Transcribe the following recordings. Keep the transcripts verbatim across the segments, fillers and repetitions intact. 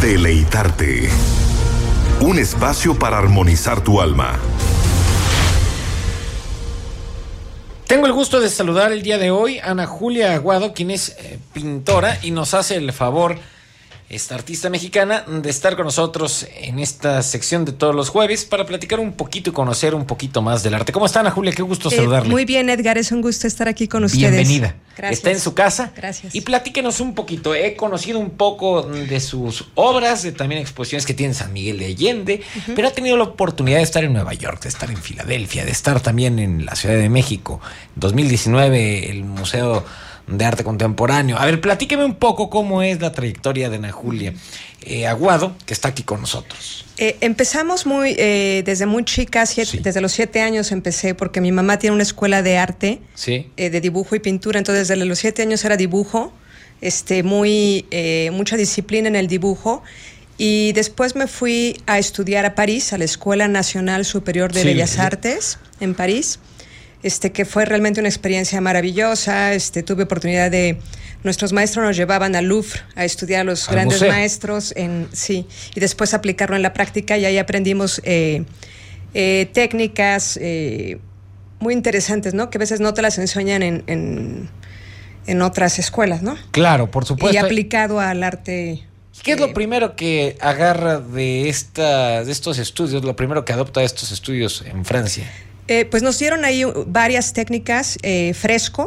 Deleitarte. Un espacio para armonizar tu alma. Tengo el gusto de saludar el día de hoy a Ana Julia Aguado, quien es eh, pintora y nos hace el favor, esta artista mexicana, de estar con nosotros en esta sección de todos los jueves para platicar un poquito y conocer un poquito más del arte. ¿Cómo está, Ana Julia? Qué gusto eh, saludarle. Muy bien, Edgar, es un gusto estar aquí con ustedes. Bienvenida. Gracias. Está en su casa. Gracias. Y platíquenos un poquito. He conocido un poco de sus obras, de también exposiciones que tiene en San Miguel de Allende, uh-huh. pero ha tenido la oportunidad de estar en Nueva York, de estar en Filadelfia, de estar también en la Ciudad de México. En dos mil diecinueve, el Museo de Arte Contemporáneo. A ver, platíqueme un poco cómo es la trayectoria de Ana Julia eh, Aguado, que está aquí con nosotros. Eh, empezamos muy eh, desde muy chica, siete, sí. desde los siete años empecé, porque mi mamá tiene una escuela de arte, sí. eh, de dibujo y pintura, entonces desde los siete años era dibujo, este, muy, eh, mucha disciplina en el dibujo, y después me fui a estudiar a París, a la Escuela Nacional Superior de sí, Bellas sí. Artes, en París, este, que fue realmente una experiencia maravillosa. Este, tuve oportunidad de... Nuestros maestros nos llevaban al Louvre a estudiar a los al grandes museo. maestros, en, sí, y después aplicarlo en la práctica, y ahí aprendimos eh, eh, técnicas eh, muy interesantes, ¿no? Que a veces no te las enseñan en, en, en otras escuelas, ¿no? Claro, por supuesto. Y aplicado al arte. ¿Qué es lo primero que agarra de, esta, de estos estudios, lo primero que adopta de estos estudios en Francia? Eh, pues nos dieron ahí varias técnicas, eh, fresco,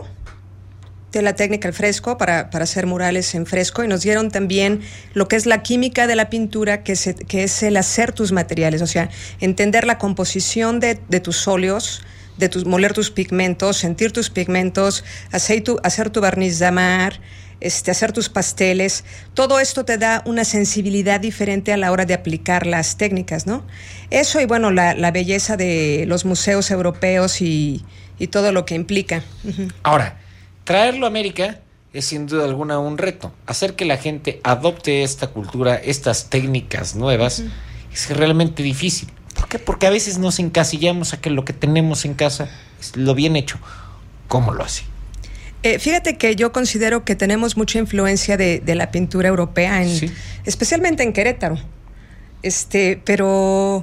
de la técnica al fresco para, para hacer murales en fresco, y nos dieron también lo que es la química de la pintura, que es, que es el hacer tus materiales, o sea, entender la composición de, de tus óleos, de tus, moler tus pigmentos, sentir tus pigmentos, hacer tu, hacer tu barniz de mar, este, hacer tus pasteles. Todo esto te da una sensibilidad diferente a la hora de aplicar las técnicas, ¿no? Eso y bueno, la, la belleza de los museos europeos y, y todo lo que implica. Uh-huh. Ahora, traerlo a América es sin duda alguna un reto. Hacer que la gente adopte esta cultura, estas técnicas nuevas, uh-huh. es realmente difícil. ¿Por qué? Porque a veces nos encasillamos a que lo que tenemos en casa es lo bien hecho. ¿Cómo lo hace? Eh, fíjate que yo considero que tenemos mucha influencia de, de la pintura europea, en, ¿sí? especialmente en Querétaro. Este, pero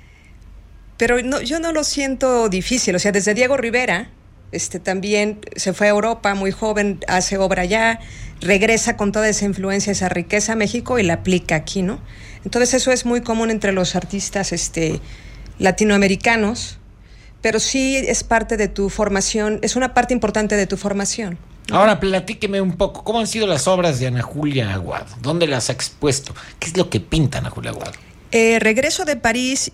pero no, yo no lo siento difícil. O sea, desde Diego Rivera, este, también se fue a Europa muy joven, hace obra allá, regresa con toda esa influencia, esa riqueza a México y la aplica aquí, ¿no? Entonces eso es muy común entre los artistas este, latinoamericanos. Pero sí es parte de tu formación, es una parte importante de tu formación, ¿no? Ahora platíqueme un poco, ¿cómo han sido las obras de Ana Julia Aguado? ¿Dónde las ha expuesto? ¿Qué es lo que pinta Ana Julia Aguado? Eh, regreso de París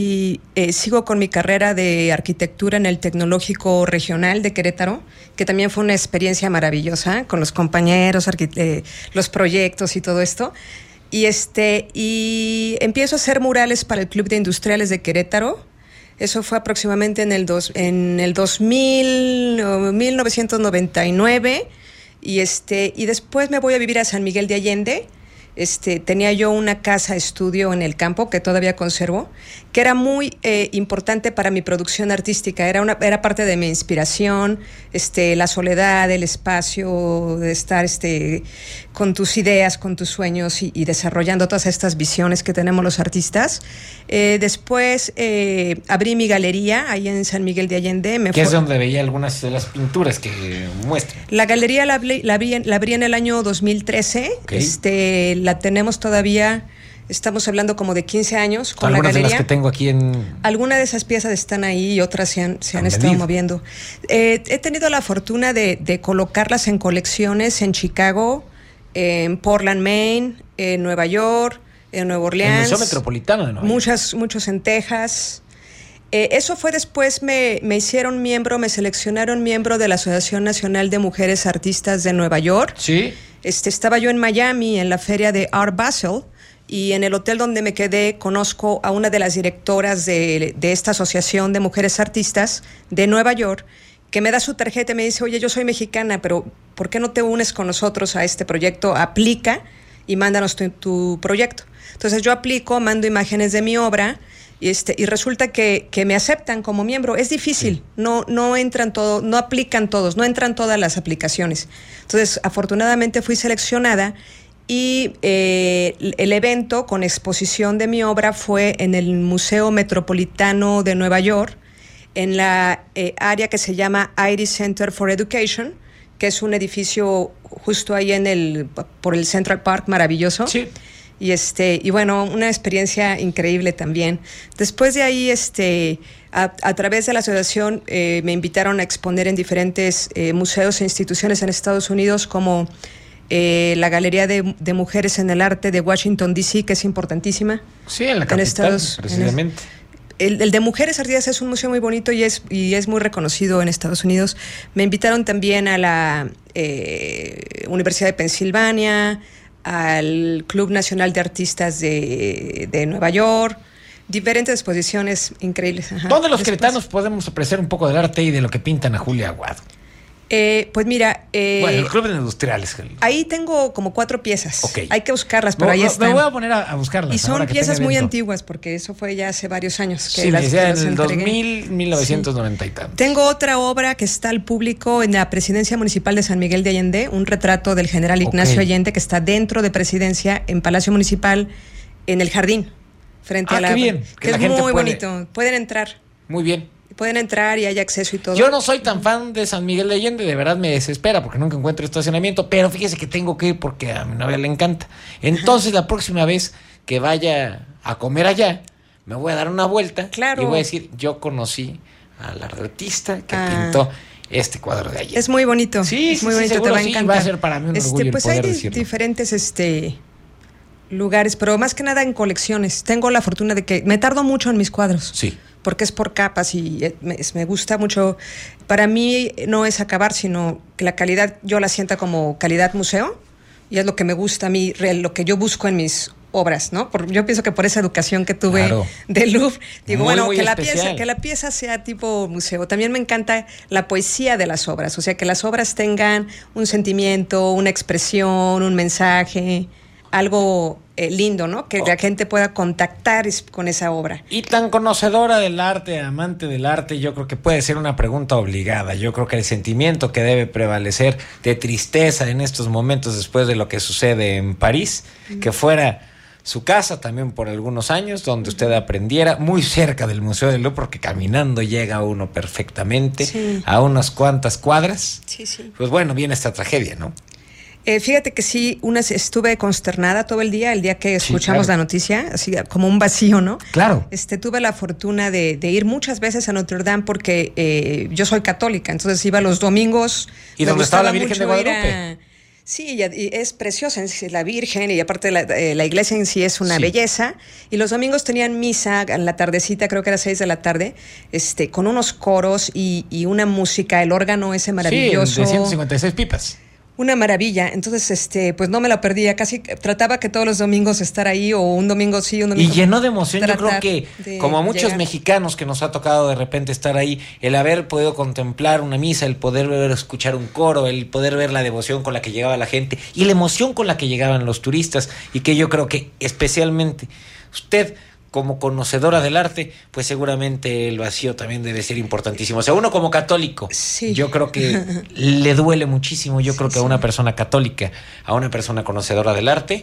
y eh, sigo con mi carrera de arquitectura en el Tecnológico Regional de Querétaro, que también fue una experiencia maravillosa con los compañeros, arqui- eh, los proyectos y todo esto. Y, este, y empiezo a hacer murales para el Club de Industriales de Querétaro. Eso fue aproximadamente en el, dos, en el dos mil, mil novecientos noventa y nueve, y, este, y después me voy a vivir a San Miguel de Allende. Este, tenía yo una casa estudio en el campo que todavía conservo, que era muy eh, importante para mi producción artística, era, una, era parte de mi inspiración, este, la soledad, el espacio de estar este, con tus ideas, con tus sueños y, y desarrollando todas estas visiones que tenemos los artistas. Eh, después eh, abrí mi galería ahí en San Miguel de Allende. Me que fue... es donde veía algunas de las pinturas que muestran. La galería la abrí, la abrí, la abrí en el año dos mil trece, okay. este, la tenemos todavía, estamos hablando como de quince años con algunas la galería. De las que tengo aquí en... Algunas de esas piezas están ahí y otras se han, se han estado moviendo. Eh, he tenido la fortuna de, de colocarlas en colecciones en Chicago, en Portland, Maine, en Nueva York, en Nueva Orleans. En el Museo Metropolitano de Nueva York. Muchas, muchos en Texas. Eh, eso fue después, me, me hicieron miembro, me seleccionaron miembro de la Asociación Nacional de Mujeres Artistas de Nueva York. Sí. Este, estaba yo en Miami, en la feria de Art Basel, y en el hotel donde me quedé conozco a una de las directoras de, de esta Asociación de Mujeres Artistas de Nueva York, que me da su tarjeta y me dice, oye, yo soy mexicana, pero ¿por qué no te unes con nosotros a este proyecto? Aplica y mándanos tu, tu proyecto. Entonces yo aplico, mando imágenes de mi obra, y, este, y resulta que, que me aceptan como miembro. Es difícil, sí. no, no entran todo, no aplican todos, no entran todas las aplicaciones. Entonces, afortunadamente fui seleccionada Y eh, el evento con exposición de mi obra fue en el Museo Metropolitano de Nueva York, en la eh, área que se llama Iris Center for Education, que es un edificio justo ahí en el, por el Central Park, maravilloso. Sí. Y, este, y bueno, una experiencia increíble también. Después de ahí, este, a, a través de la asociación, eh, me invitaron a exponer en diferentes eh, museos e instituciones en Estados Unidos, como eh, la Galería de, de Mujeres en el Arte de Washington, D C, que es importantísima. Sí, en la capital, en Estados, precisamente. En el, el de Mujeres Artistas es un museo muy bonito y es, y es muy reconocido en Estados Unidos. Me invitaron también a la eh, Universidad de Pensilvania, al Club Nacional de Artistas de, de Nueva York, diferentes exposiciones increíbles. Ajá. ¿Dónde los Después, queretanos podemos apreciar un poco del arte y de lo que pintan a Julia Aguado? Eh, pues mira... Eh, bueno, el Club de Industriales. Ahí tengo como cuatro piezas. Okay. Hay que buscarlas, pero no, ahí no, están. Me voy a poner a, a buscarlas. Y son piezas muy antiguas, porque eso fue ya hace varios años. Que sí, las, me decía que en el dos entregué. mil, mil novecientos noventa sí. y tantos. Tengo otra obra que está al público en la Presidencia Municipal de San Miguel de Allende, un retrato del general Ignacio okay. Allende, que está dentro de Presidencia, en Palacio Municipal, en el jardín, frente ah, a la... qué bien. Que, que es muy puede... bonito. Pueden entrar. Muy bien. Pueden entrar y hay acceso y todo. Yo no soy tan fan de San Miguel de Allende, de verdad me desespera porque nunca encuentro estacionamiento, pero fíjese que tengo que ir porque a mi novia le encanta. Entonces la próxima vez que vaya a comer allá, me voy a dar una vuelta claro. y voy a decir, yo conocí al artista que ah. pintó este cuadro de Allende. Es muy bonito. Sí, es sí, muy sí, bonito, seguro te va a sí, encantar. va a ser para mí un este, orgullo pues el poder hay decirlo. diferentes este, lugares, pero más que nada en colecciones. Tengo la fortuna de que me tardo mucho en mis cuadros. Sí. Porque es por capas y me, me gusta mucho. Para mí no es acabar, sino que la calidad yo la sienta como calidad museo, y es lo que me gusta a mí, lo que yo busco en mis obras, ¿no? Por, yo pienso que por esa educación que tuve claro. del Louvre, digo, muy, bueno, muy que la especial. pieza, que la pieza sea tipo museo. También me encanta la poesía de las obras, o sea, que las obras tengan un sentimiento, una expresión, un mensaje, algo eh, lindo, ¿no? Que oh. la gente pueda contactar con esa obra. Y tan conocedora del arte, amante del arte, yo creo que puede ser una pregunta obligada. Yo creo que el sentimiento que debe prevalecer de tristeza en estos momentos después de lo que sucede en París, mm. que fuera su casa también por algunos años, donde usted aprendiera, muy cerca del Museo del Louvre, porque caminando llega uno perfectamente sí. a unas cuantas cuadras. Sí, sí. Pues bueno, viene esta tragedia, ¿no? Eh, fíjate que sí, una, estuve consternada todo el día, el día que escuchamos sí, claro. la noticia, así como un vacío, ¿no? Claro. Este, tuve la fortuna de, de ir muchas veces a Notre Dame porque eh, yo soy católica, entonces iba los domingos. ¿Y dónde estaba la Virgen de Guadalupe? A, sí, y, y es preciosa, es la Virgen, y aparte la, eh, la iglesia en sí es una sí. belleza. Y los domingos tenían misa en la tardecita, creo que era seis de la tarde, este, con unos coros y, y una música, el órgano ese maravilloso. Sí, de ciento cincuenta y seis pipas. Una maravilla, entonces este, pues no me la perdía, casi trataba que todos los domingos estar ahí, o un domingo sí, un domingo. Y llenó de emoción, yo creo que como a muchos llegar. mexicanos que nos ha tocado de repente estar ahí, el haber podido contemplar una misa, el poder ver, escuchar un coro, el poder ver la devoción con la que llegaba la gente y la emoción con la que llegaban los turistas, y que yo creo que especialmente usted, como conocedora del arte, pues seguramente el vacío también debe ser importantísimo. O sea, uno como católico, sí. yo creo que le duele muchísimo. Yo sí, creo que sí. a una persona católica, a una persona conocedora del arte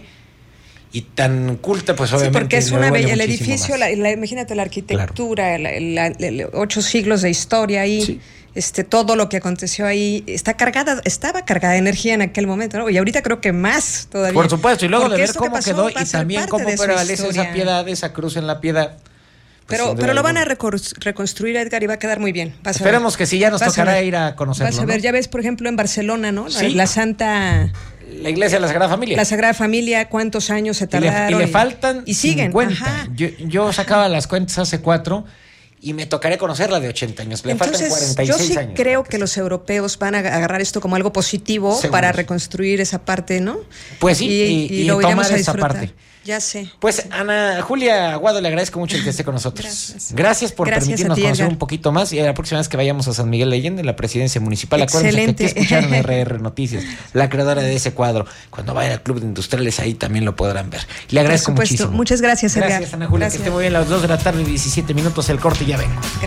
y tan culta, pues obviamente. Sí, porque es una bella, el edificio, la, la, imagínate la arquitectura, claro. la, la, la, la, ocho siglos de historia ahí. Sí. Este, todo lo que aconteció ahí está cargada, estaba cargada de energía en aquel momento, ¿no? Y ahorita creo que más todavía. Por supuesto, y luego porque de ver cómo quedó y también cómo prevalece esa piedad, esa cruz en la piedad. Pues pero pero lo van a reconstruir, Edgar, y va a quedar muy bien. Vas Esperemos a ver. que sí, ya nos vas tocará a ir a conocerlo. Vas a ver, ¿no? Ya ves, por ejemplo, en Barcelona, ¿no? Sí. La, la Santa... La iglesia de la Sagrada Familia. La Sagrada Familia, cuántos años se tardaron. Y le, y le faltan y, y siguen. cincuenta. Yo, yo sacaba las cuentas hace cuatro y me tocaré conocerla de ochenta años. Le Entonces, faltan cuarenta y seis yo sí años. creo que los europeos van a agarrar esto como algo positivo. Seguro. Para reconstruir esa parte, ¿no? Pues sí, y, y, y, y lo tomar esa parte. Ya sé. Pues Ana Julia Aguado, le agradezco mucho el que esté con nosotros. Gracias, Gracias por Gracias permitirnos ti, conocer Edgar. un poquito más. Y la próxima vez que vayamos a San Miguel de Allende, la presidencia municipal, acuérdense que aquí escucharon R R Noticias, la creadora de ese cuadro. Cuando vayan al Club de Industriales, ahí también lo podrán ver. Le agradezco muchísimo. Muchas gracias, Edgar. Gracias, Ana Julia, gracias. Que esté muy bien. A las dos de la tarde y diecisiete minutos, el corte, y ya vengo.